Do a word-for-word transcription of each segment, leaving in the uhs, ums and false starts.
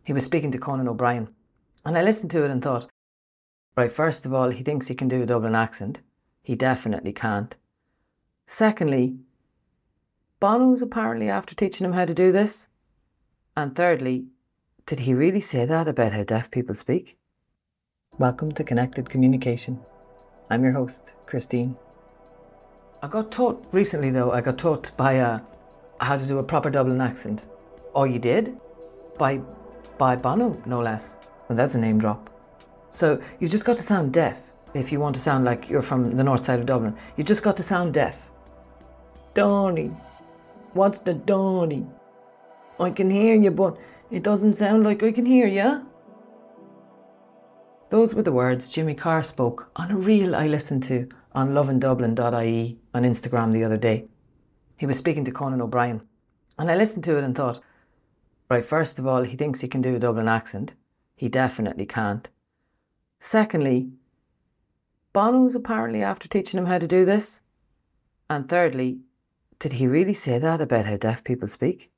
He was speaking to Conan O'Brien, and I listened to it and thought, right, first of all, he thinks he can do a Dublin accent. He definitely can't. Secondly, Bono's apparently after teaching him how to do this. And thirdly, did he really say that about how deaf people speak? Welcome to Connected Communication. I'm your host, Christine. I got taught recently, though, I got taught by uh, how to do a proper Dublin accent. Oh, you did? By, by Bono, no less. Well, that's a name drop. So you just got to sound deaf if you want to sound like you're from the north side of Dublin. You just got to sound deaf. Donny, what's the Donny? I can hear you, but it doesn't sound like I can hear you. Those were the words Jimmy Carr spoke on a reel I listened to on lovin dublin dot I E on Instagram the other day. He was speaking to Conan O'Brien, and I listened to it and thought, right, first of all, he thinks he can do a Dublin accent. He definitely can't. Secondly, Bono's apparently after teaching him how to do this. And thirdly, did he really say that about how deaf people speak?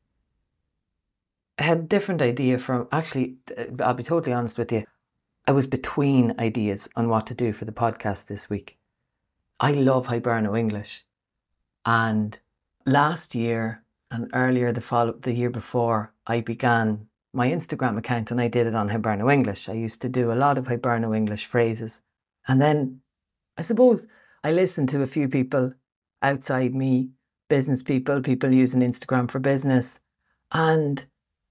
I had a different idea from, actually, I'll be totally honest with you, I was between ideas on what to do for the podcast this week. I love Hiberno English. And last year and earlier the follow, the year before, I began my Instagram account and I did it on Hiberno English. I used to do a lot of Hiberno English phrases. And then, I suppose, I listened to a few people outside me, business people, people using Instagram for business. And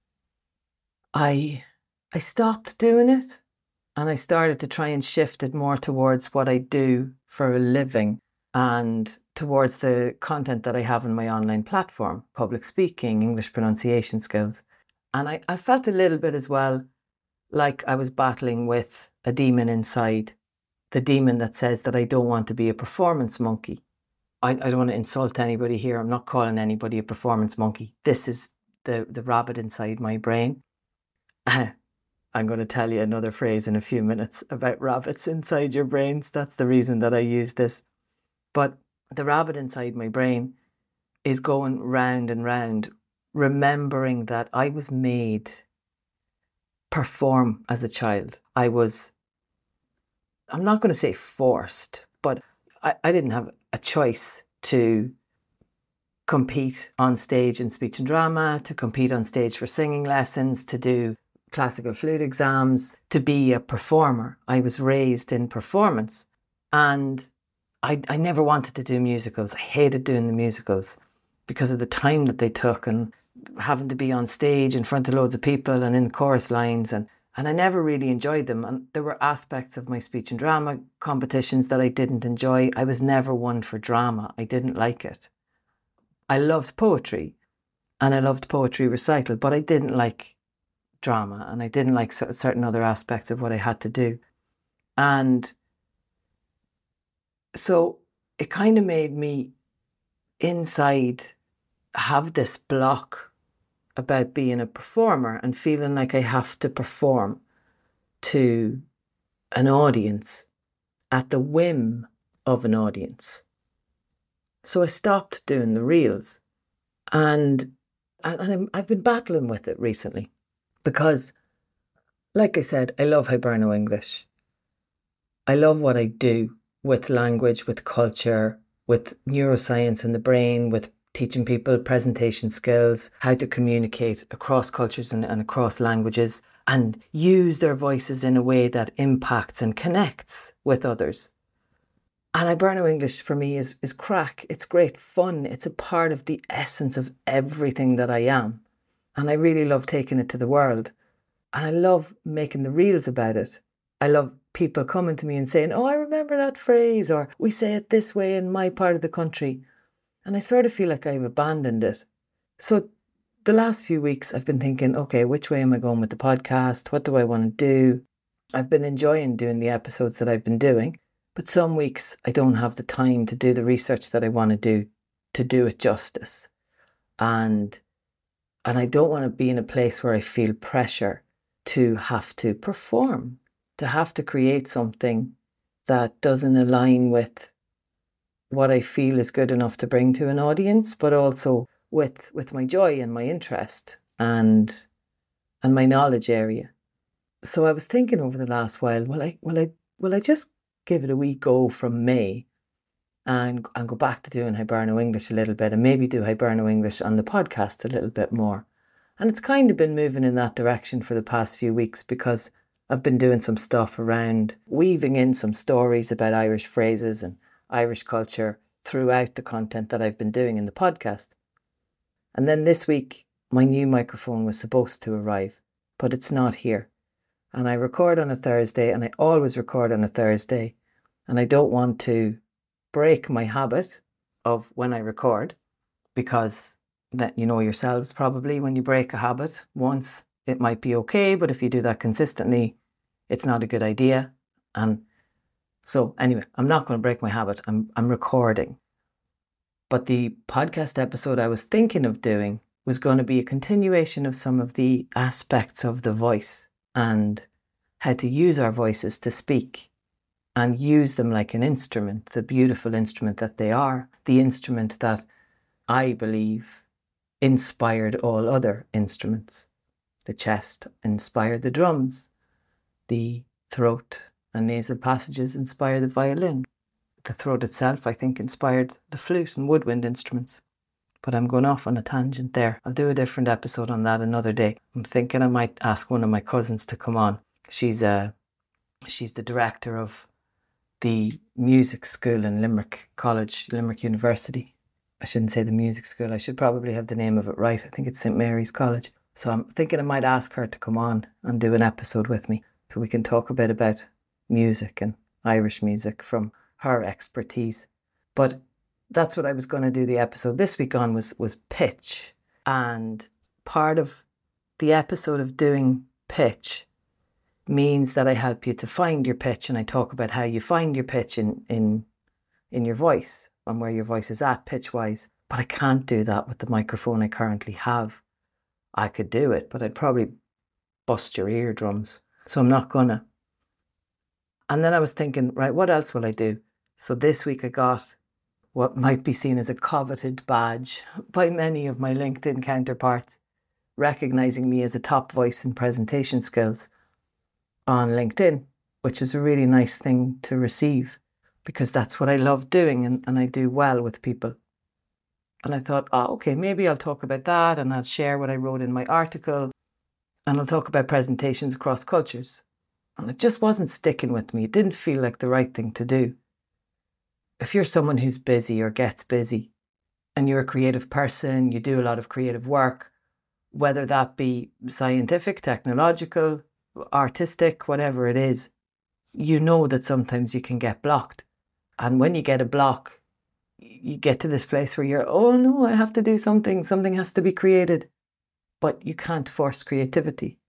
I I stopped doing it. And I started to try and shift it more towards what I do for a living and towards the content that I have on my online platform, public speaking, English pronunciation skills. And I, I felt a little bit as well like I was battling with a demon inside, the demon that says that I don't want to be a performance monkey. I, I don't want to insult anybody here. I'm not calling anybody a performance monkey. This is the, the rabbit inside my brain. I'm going to tell you another phrase in a few minutes about rabbits inside your brains. That's the reason that I use this. But the rabbit inside my brain is going round and round, remembering that I was made perform as a child. I was, I'm not going to say forced, but I, I didn't have a choice to compete on stage in speech and drama, to compete on stage for singing lessons, to do classical flute exams, to be a performer. I was raised in performance and I, I never wanted to do musicals. I hated doing the musicals because of the time that they took and having to be on stage in front of loads of people and in chorus lines, and, and I never really enjoyed them. And there were aspects of my speech and drama competitions that I didn't enjoy. I was never one for drama. I didn't like it. I loved poetry and I loved poetry recital, but I didn't like drama and I didn't like certain other aspects of what I had to do. And so it kind of made me inside have this block about being a performer and feeling like I have to perform to an audience at the whim of an audience. So I stopped doing the reels and, and I've been battling with it recently. Because, like I said, I love Hiberno English. I love what I do with language, with culture, with neuroscience in the brain, with teaching people presentation skills, how to communicate across cultures and, and across languages, and use their voices in a way that impacts and connects with others. And Hiberno English for me is, is crack. It's great fun. It's a part of the essence of everything that I am. And I really love taking it to the world. And I love making the reels about it. I love people coming to me and saying, oh, I remember that phrase, or we say it this way in my part of the country. And I sort of feel like I've abandoned it. So the last few weeks I've been thinking, okay, which way am I going with the podcast? What do I want to do? I've been enjoying doing the episodes that I've been doing. But some weeks I don't have the time to do the research that I want to do to do it justice. And And I don't want to be in a place where I feel pressure to have to perform, to have to create something that doesn't align with what I feel is good enough to bring to an audience, but also with, with my joy and my interest. And and my knowledge area. So I was thinking over the last while, will I, will I, will I just give it a wee go from May and, and go back to doing Hiberno English a little bit, and maybe do Hiberno English on the podcast a little bit more. And it's kind of been moving in that direction for the past few weeks, because I've been doing some stuff around weaving in some stories about Irish phrases and Irish culture throughout the content that I've been doing in the podcast. And then this week, my new microphone was supposed to arrive, but it's not here. And I record on a Thursday, and I always record on a Thursday. And I don't want to break my habit of when I record, because that you know yourselves probably, when you break a habit once, it might be okay, but if you do that consistently, it's not a good idea. And so anyway, I'm not going to break my habit. I'm I'm recording. But the podcast episode I was thinking of doing was going to be a continuation of some of the aspects of the voice and how to use our voices to speak and use them like an instrument, the beautiful instrument that they are, the instrument that I believe inspired all other instruments. The chest inspired the drums, the throat and nasal passages inspired the violin. The throat itself, I think, inspired the flute and woodwind instruments. But I'm going off on a tangent there. I'll do a different episode on that another day. I'm thinking I might ask one of my cousins to come on. She's uh, she's the director of the music school in Limerick College, Limerick University. I shouldn't say the music school. I should probably have the name of it right. I think it's Saint Mary's College. So I'm thinking I might ask her to come on and do an episode with me, so we can talk a bit about music and Irish music from her expertise. But that's what I was going to do the episode this week on, was was pitch. And part of the episode of doing pitch means that I help you to find your pitch, and I talk about how you find your pitch in in in your voice and where your voice is at pitch wise. But I can't do that with the microphone I currently have. I could do it, but I'd probably bust your eardrums. So I'm not gonna. And then I was thinking, right, what else will I do? So this week I got what might be seen as a coveted badge by many of my LinkedIn counterparts, recognizing me as a top voice in presentation skills on LinkedIn, which is a really nice thing to receive, because that's what I love doing, and, and I do well with people. And I thought, oh, okay, maybe I'll talk about that, and I'll share what I wrote in my article, and I'll talk about presentations across cultures. And it just wasn't sticking with me. It didn't feel like the right thing to do. If you're someone who's busy or gets busy, and you're a creative person, you do a lot of creative work, whether that be scientific, technological, artistic, whatever it is, you know that sometimes you can get blocked. And when you get a block, you get to this place where you're, oh no, I have to do something, something has to be created. But you can't force creativity.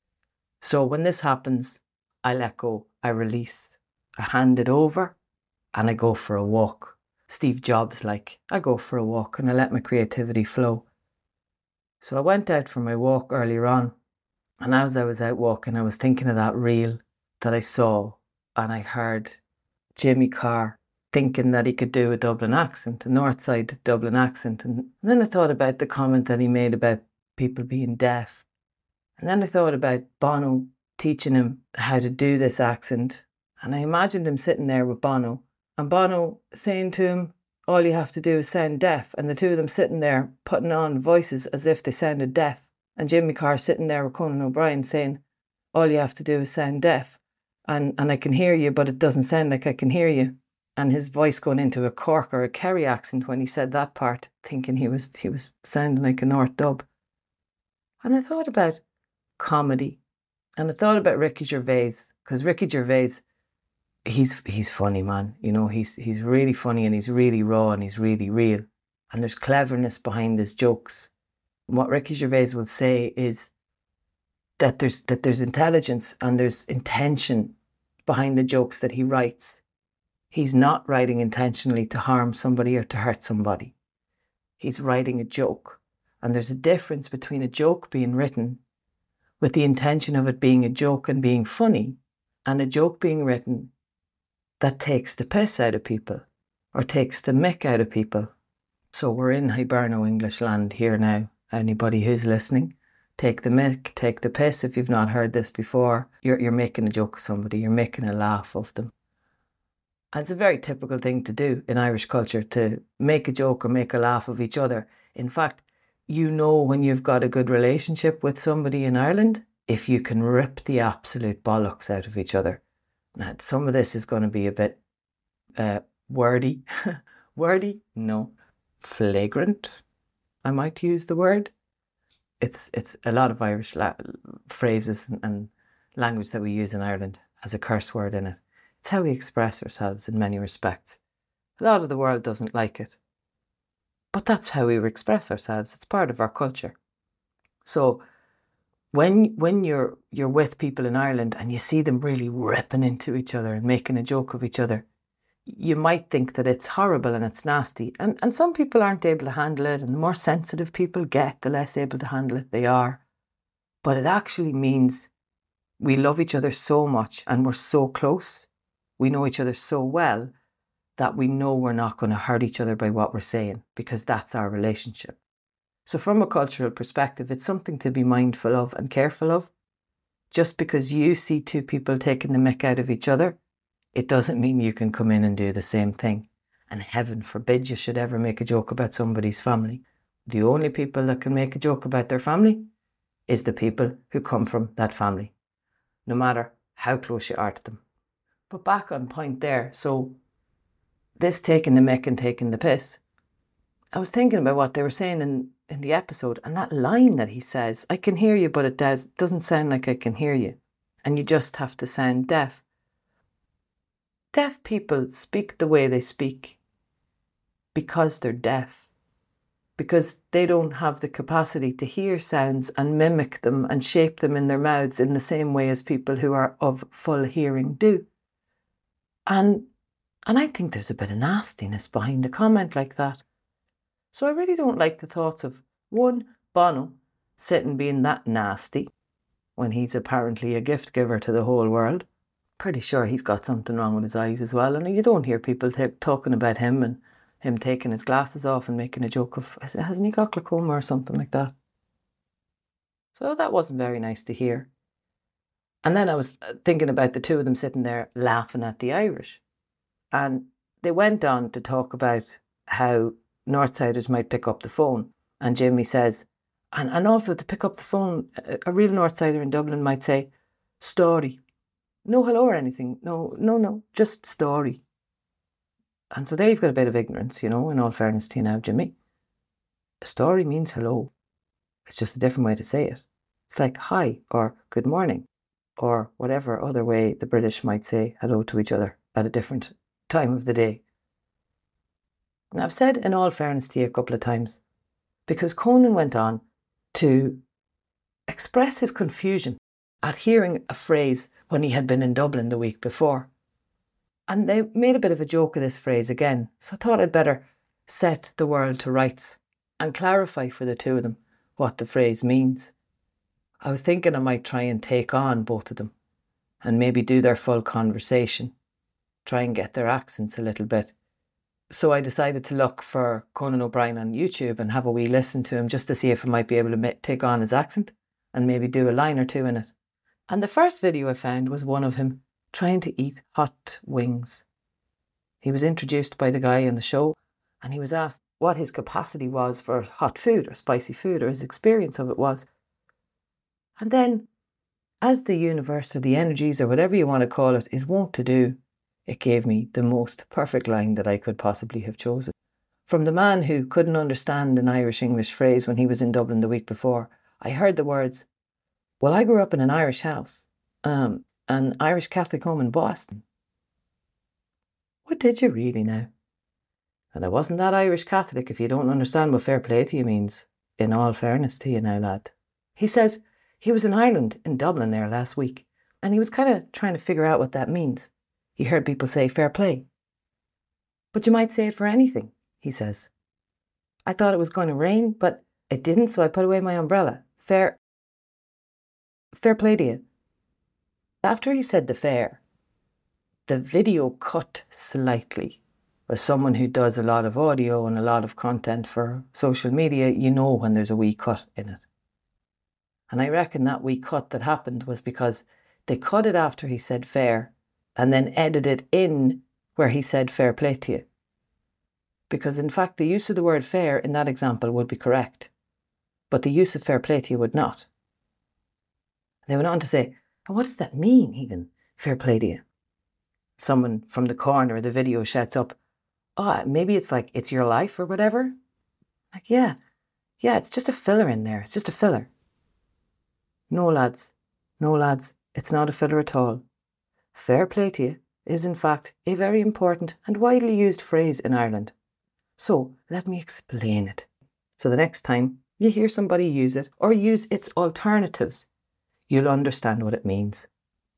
So when this happens, I let go, I release, I hand it over, and I go for a walk. Steve Jobs like, I go for a walk and I let my creativity flow. So I went out for my walk earlier on, and as I was out walking, I was thinking of that reel that I saw, and I heard Jimmy Carr thinking that he could do a Dublin accent, a North Side Dublin accent. And then I thought about the comment that he made about people being deaf. And then I thought about Bono teaching him how to do this accent. And I imagined him sitting there with Bono, and Bono saying to him, all you have to do is sound deaf. And the two of them sitting there putting on voices as if they sounded deaf. And Jimmy Carr sitting there with Conan O'Brien saying, all you have to do is sound deaf. And, and I can hear you, but it doesn't sound like I can hear you. And his voice going into a Cork or a Kerry accent when he said that part, thinking he was he was sounding like a North Dub. And I thought about comedy. And I thought about Ricky Gervais, because Ricky Gervais, he's he's funny, man. You know, he's he's really funny, and he's really raw, and he's really real. And there's cleverness behind his jokes. And what Ricky Gervais will say is that there's that there's intelligence and there's intention behind the jokes that he writes. He's not writing intentionally to harm somebody or to hurt somebody. He's writing a joke. And there's a difference between a joke being written with the intention of it being a joke and being funny, and a joke being written that takes the piss out of people or takes the mick out of people. So we're in Hiberno English land here now. Anybody who's listening, take the mick, take the piss. If you've not heard this before, you're, you're making a joke of somebody, you're making a laugh of them. And it's a very typical thing to do in Irish culture, to make a joke or make a laugh of each other. In fact, you know when you've got a good relationship with somebody in Ireland if you can rip the absolute bollocks out of each other. Now, some of this is going to be a bit uh, wordy. Wordy? No. Flagrant, I might use the word. It's it's a lot of Irish la- phrases and, and language that we use in Ireland has a curse word in it. It's how we express ourselves in many respects. A lot of the world doesn't like it. But that's how we express ourselves. It's part of our culture. So when when you're you're with people in Ireland and you see them really ripping into each other and making a joke of each other, you might think that it's horrible and it's nasty. And, and some people aren't able to handle it, and the more sensitive people get, the less able to handle it they are. But it actually means we love each other so much and we're so close. We know each other so well that we know we're not going to hurt each other by what we're saying, because that's our relationship. So from a cultural perspective, it's something to be mindful of and careful of. Just because you see two people taking the mick out of each other, it doesn't mean you can come in and do the same thing. And heaven forbid you should ever make a joke about somebody's family. The only people that can make a joke about their family is the people who come from that family, no matter how close you are to them. But back on point there, so this taking the mick and taking the piss, I was thinking about what they were saying in, in the episode, and that line that he says, I can hear you, but it does, doesn't sound like I can hear you. And you just have to sound deaf. Deaf people speak the way they speak because they're deaf, because they don't have the capacity to hear sounds and mimic them and shape them in their mouths in the same way as people who are of full hearing do. And, and I think there's a bit of nastiness behind a comment like that. So I really don't like the thoughts of, one, Bono sitting being that nasty when he's apparently a gift giver to the whole world. Pretty sure he's got something wrong with his eyes as well. And you don't hear people t- talking about him and him taking his glasses off and making a joke of, hasn't he got glaucoma or something like that? So that wasn't very nice to hear. And then I was thinking about the two of them sitting there laughing at the Irish. And they went on to talk about how Northsiders might pick up the phone. And Jimmy says, and, and also to pick up the phone, a, a real Northsider in Dublin might say, story. No hello or anything. No, no, no, just story. And so there you've got a bit of ignorance, you know, in all fairness to you now, Jimmy. A story means hello. It's just a different way to say it. It's like hi or good morning or whatever other way the British might say hello to each other at a different time of the day. And I've said in all fairness to you a couple of times, because Conan went on to express his confusion at hearing a phrase when he had been in Dublin the week before. And they made a bit of a joke of this phrase again, so I thought I'd better set the world to rights and clarify for the two of them what the phrase means. I was thinking I might try and take on both of them and maybe do their full conversation, try and get their accents a little bit. So I decided to look for Conan O'Brien on YouTube and have a wee listen to him just to see if I might be able to ma- take on his accent and maybe do a line or two in it. And the first video I found was one of him trying to eat hot wings. He was introduced by the guy in the show and he was asked what his capacity was for hot food or spicy food or his experience of it was. And then, as the universe or the energies or whatever you want to call it is wont to do, it gave me the most perfect line that I could possibly have chosen. From the man who couldn't understand an Irish-English phrase when he was in Dublin the week before, I heard the words, well, I grew up in an Irish house, um, an Irish Catholic home in Boston. What did you really now? And I wasn't that Irish Catholic if you don't understand what fair play to you means, in all fairness to you now, lad. He says he was in Ireland, in Dublin there last week, and he was kind of trying to figure out what that means. He heard people say fair play. But you might say it for anything, he says. I thought it was going to rain, but it didn't, so I put away my umbrella. Fair... Fair play to you. After he said the fair, the video cut slightly. As someone who does a lot of audio and a lot of content for social media, you know when there's a wee cut in it. And I reckon that wee cut that happened was because they cut it after he said fair and then edited it in where he said fair play to you. Because in fact, the use of the word fair in that example would be correct, but the use of fair play to you would not. They went on to say, and what does that mean even, fair play to you? Someone from the corner of the video shouts up, oh, maybe it's like, it's your life or whatever. Like, yeah, yeah, it's just a filler in there. It's just a filler. No, lads, no, lads, it's not a filler at all. Fair play to you is in fact a very important and widely used phrase in Ireland. So let me explain it. So the next time you hear somebody use it or use its alternatives, you'll understand what it means.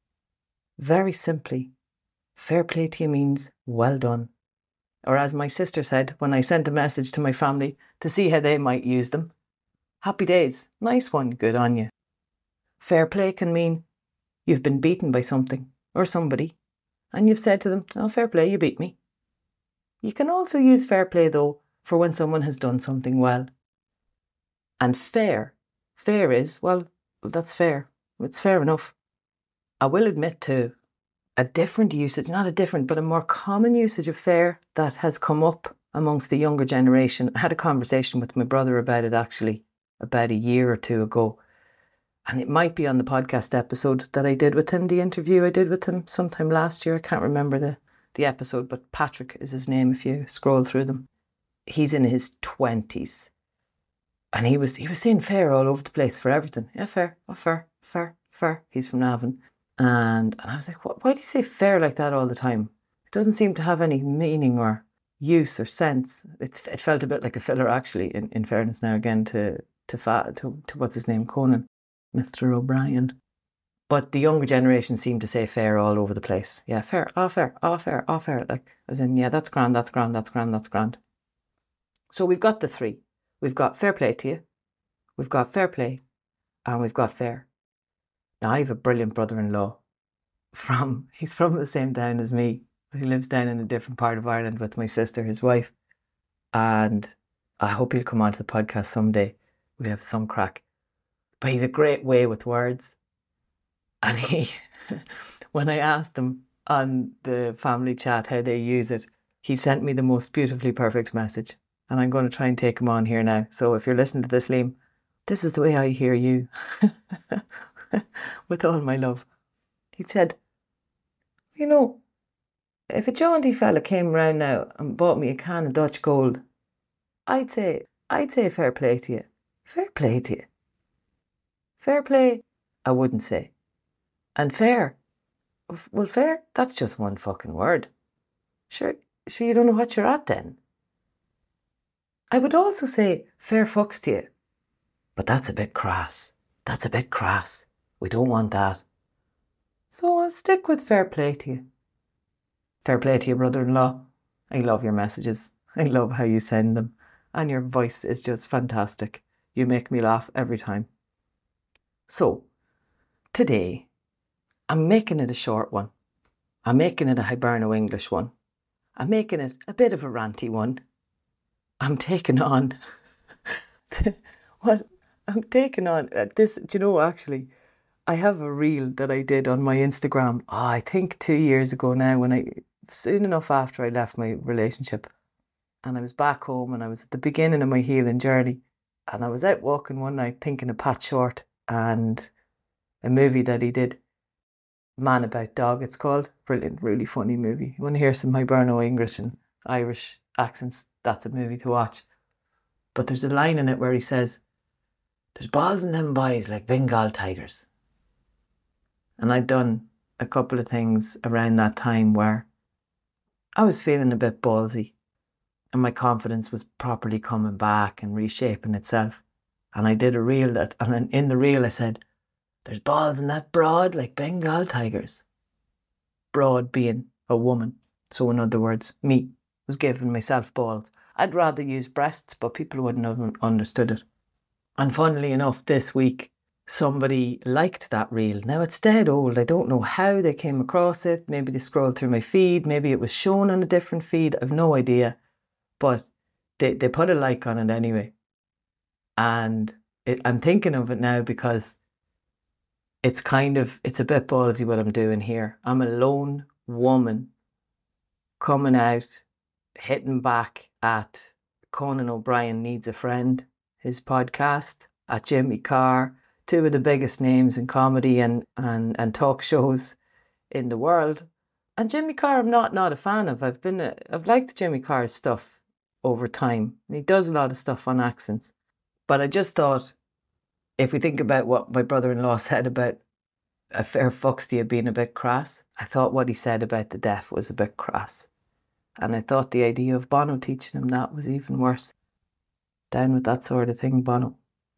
Very simply, fair play to you means well done. Or as my sister said when I sent a message to my family to see how they might use them, happy days, nice one, good on you. Fair play can mean you've been beaten by something or somebody and you've said to them, oh, fair play, you beat me. You can also use fair play though for when someone has done something well. And fair, fair is, well, that's fair. It's fair enough. I will admit to a different usage, not a different, but a more common usage of fair that has come up amongst the younger generation. I had a conversation with my brother about it actually about a year or two ago. And it might be on the podcast episode that I did with him, the interview I did with him sometime last year. I can't remember the, the episode, but Patrick is his name if you scroll through them. He's in his twenties. And he was he was saying fair all over the place for everything. Yeah, fair, oh, fair, fair, fair. He's from Navan. And, and I was like, what, why do you say fair like that all the time? It doesn't seem to have any meaning or use or sense. It's, it felt a bit like a filler, actually, in, in fairness now again to, to, fa- to, to what's his name, Conan, Mister O'Brien. But the younger generation seem to say fair all over the place. Yeah, fair, oh, fair, oh, fair, oh, fair. Like, as in, yeah, that's grand, that's grand, that's grand, that's grand. So we've got the three. We've got fair play to you, we've got fair play, and we've got fair. Now, I have a brilliant brother-in-law. From He's from the same town as me. He lives down in a different part of Ireland with my sister, his wife. And I hope he'll come onto the podcast someday. We have some crack. But he's a great way with words. And he, when I asked him on the family chat how they use it, he sent me the most beautifully perfect message. And I'm going to try and take him on here now. So if you're listening to this, Liam, this is the way I hear you. With all my love. He said, you know, if a jaunty fella came round now and bought me a can of Dutch Gold, I'd say, I'd say fair play to you. Fair play to you. Fair play, I wouldn't say. And fair, well, fair, that's just one fucking word. Sure, sure you don't know what you're at then. I would also say fair fucks to you. But that's a bit crass. That's a bit crass. We don't want that. So I'll stick with fair play to you. Fair play to you, brother-in-law. I love your messages. I love how you send them. And your voice is just fantastic. You make me laugh every time. So, today, I'm making it a short one. I'm making it a Hiberno English one. I'm making it a bit of a ranty one. I'm taking on... what? I'm taking on... Uh, this, do you know, actually, I have a reel that I did on my Instagram, oh, I think two years ago now, when I... soon enough after I left my relationship. And I was back home and I was at the beginning of my healing journey. And I was out walking one night thinking of Pat Short and a movie that he did, Man About Dog, it's called. Brilliant, really funny movie. You want to hear some Hiberno English and Irish accents, that's a movie to watch. But there's a line in it where he says, there's balls in them boys like Bengal tigers. And I'd done a couple of things around that time where I was feeling a bit ballsy and my confidence was properly coming back and reshaping itself. And I did a reel that, and in the reel I said, there's balls in that broad like Bengal tigers. Broad being a woman. So in other words, me was giving myself balls. I'd rather use breasts, but people wouldn't have understood it. And funnily enough, this week, somebody liked that reel. Now it's dead old. I don't know how they came across it. Maybe they scrolled through my feed. Maybe it was shown on a different feed. I've no idea. But they, they put a like on it anyway. And it, I'm thinking of it now because it's kind of, it's a bit ballsy what I'm doing here. I'm a lone woman coming out, hitting back at Conan O'Brien Needs a Friend, his podcast, at Jimmy Carr, two of the biggest names in comedy and, and, and talk shows in the world. And Jimmy Carr, I'm not, not a fan of. I've been, a, I've liked Jimmy Carr's stuff over time. He does a lot of stuff on accents. But I just thought, if we think about what my brother-in-law said about a fair fucks to you being a bit crass, I thought what he said about the deaf was a bit crass. And I thought the idea of Bono teaching him that was even worse. Down with that sort of thing, Bono.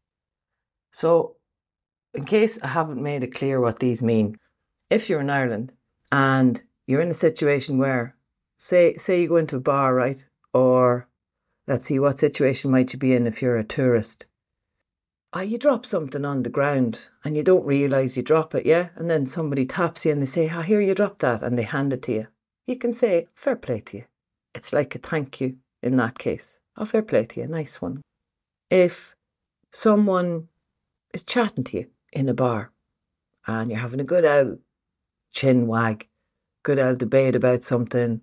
So, in case I haven't made it clear what these mean, if you're in Ireland and you're in a situation where, say, say you go into a bar, right? Or, let's see, what situation might you be in if you're a tourist? Ah, you drop something on the ground and you don't realise you drop it, yeah? And then somebody taps you and they say, ah, here, you dropped that, and they hand it to you. You can say, fair play to you. It's like a thank you in that case. Oh, fair play to you, nice one. If someone is chatting to you in a bar and you're having a good old chin wag, good old debate about something,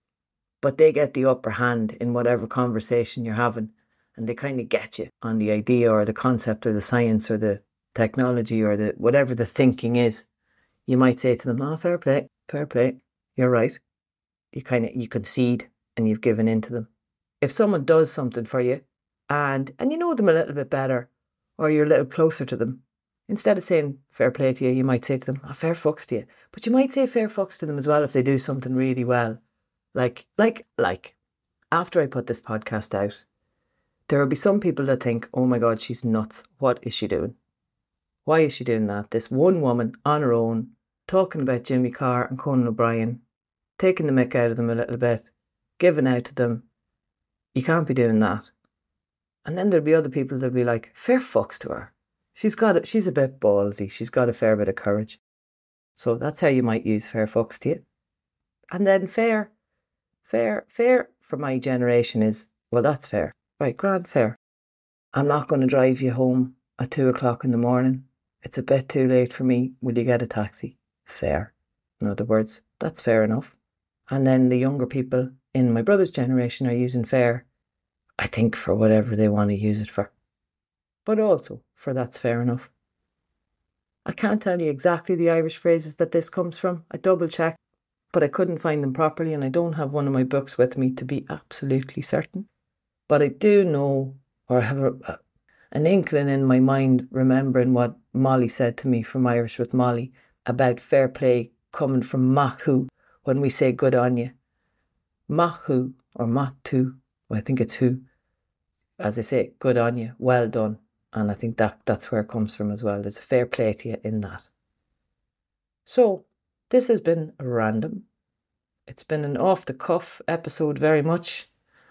but they get the upper hand in whatever conversation you're having, and they kind of get you on the idea or the concept or the science or the technology or the whatever the thinking is, you might say to them, oh, fair play, fair play, you're right. You kind of, you concede and you've given in to them. If someone does something for you and and you know them a little bit better or you're a little closer to them, instead of saying fair play to you, you might say to them, oh, fair fucks to you. But you might say fair fucks to them as well if they do something really well. Like, like, like, after I put this podcast out, there will be some people that think, oh my God, she's nuts. What is she doing? Why is she doing that? This one woman on her own, talking about Jimmy Carr and Conan O'Brien, taking the mick out of them a little bit, giving out to them. You can't be doing that. And then there'll be other people that'll be like, fair fucks to her. She's got it. She's a bit ballsy. She's got a fair bit of courage. So that's how you might use fair fucks to you. And then fair, fair, fair for my generation is, well, that's fair. Right, grand fair. I'm not going to drive you home at two o'clock in the morning. It's a bit too late for me. Will you get a taxi? Fair. In other words, that's fair enough. And then the younger people in my brother's generation are using fair, I think, for whatever they want to use it for. But also for that's fair enough. I can't tell you exactly the Irish phrases that this comes from. I double checked, but I couldn't find them properly, and I don't have one of my books with me to be absolutely certain. But I do know, or I have a, an inkling in my mind, remembering what Molly said to me from Irish with Molly about fair play coming from mahu, when we say good on you. Mahu, or matu, well, I think it's who. As I say, good on you, well done. And I think that that's where it comes from as well. There's a fair play to you in that. So, this has been random. It's been an off-the-cuff episode very much,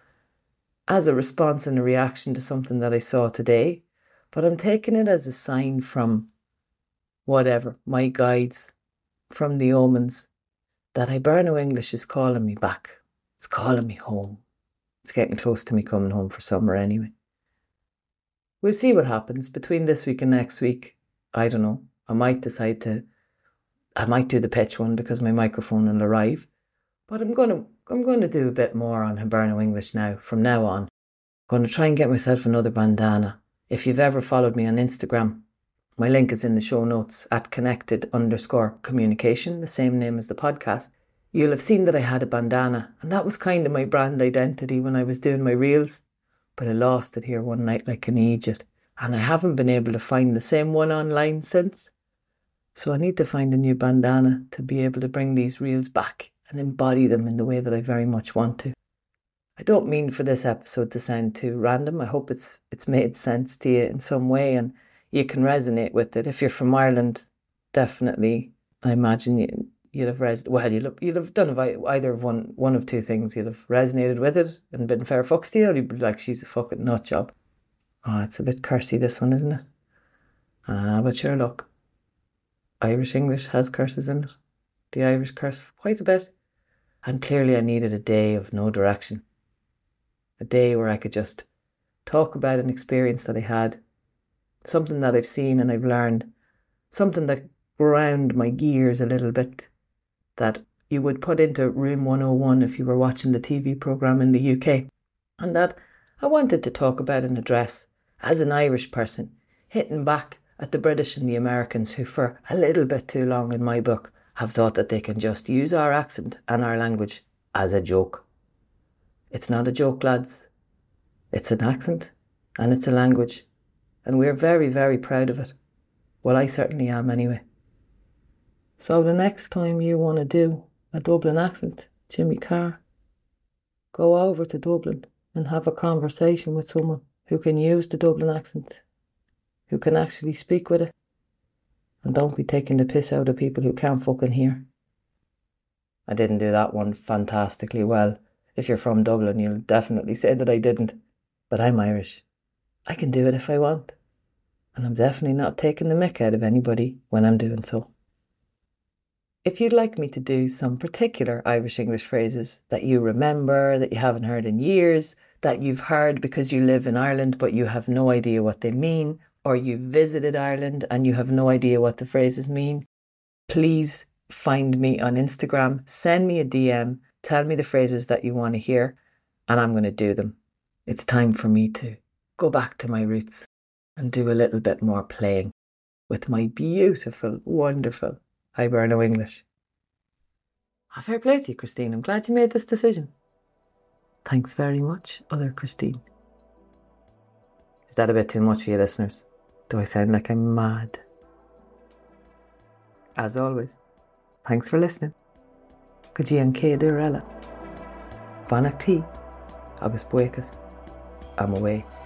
as a response and a reaction to something that I saw today. But I'm taking it as a sign from whatever, my guides, from the omens, that Hiberno English is calling me back. It's calling me home. It's getting close to me coming home for summer anyway. We'll see what happens between this week and next week. I don't know. I might decide to, I might do the pitch one because my microphone will arrive. But I'm going to, I'm going to do a bit more on Hiberno English now, from now on. I'm going to try and get myself another bandana. If you've ever followed me on Instagram, my link is in the show notes at connected underscore communication, the same name as the podcast. You'll have seen that I had a bandana, and that was kind of my brand identity when I was doing my reels. But I lost it here one night like an idiot, and I haven't been able to find the same one online since. So I need to find a new bandana to be able to bring these reels back and embody them in the way that I very much want to. I don't mean for this episode to sound too random. I hope it's it's made sense to you in some way and you can resonate with it. If you're from Ireland, definitely, I imagine you, you'll have res- well, you'll have, you'll have done either of one one of two things. You'll have resonated with it and been fair fucks to you, or you'll be like, she's a fucking nut job. Oh, it's a bit cursey, this one, isn't it? Ah, but sure, look, Irish English has curses in it. The Irish curse quite a bit. And clearly I needed a day of no direction. A day where I could just talk about an experience that I had, something that I've seen and I've learned, something that ground my gears a little bit that you would put into Room one oh one if you were watching the T V programme in the U K, and that I wanted to talk about and address as an Irish person, hitting back at the British and the Americans who for a little bit too long in my book have thought that they can just use our accent and our language as a joke. It's not a joke, lads. It's an accent and it's a language, and we're very, very proud of it. Well, I certainly am anyway. So the next time you want to do a Dublin accent, Jimmy Carr, go over to Dublin and have a conversation with someone who can use the Dublin accent, who can actually speak with it, and don't be taking the piss out of people who can't fucking hear. I didn't do that one fantastically well. If you're from Dublin, you'll definitely say that I didn't. But I'm Irish. I can do it if I want. And I'm definitely not taking the mick out of anybody when I'm doing so. If you'd like me to do some particular Irish English phrases that you remember, that you haven't heard in years, that you've heard because you live in Ireland but you have no idea what they mean, or you visited Ireland and you have no idea what the phrases mean, please find me on Instagram, send me a D M, tell me the phrases that you want to hear, and I'm going to do them. It's time for me to go back to my roots and do a little bit more playing with my beautiful, wonderful Hiberno English. Ah, fair play to you, Christine. I'm glad you made this decision. Thanks very much, other Christine. Is that a bit too much for you listeners? Do I sound like I'm mad? As always, thanks for listening. Go dtí an céad uair eile. Bannach tí agus buchas am away.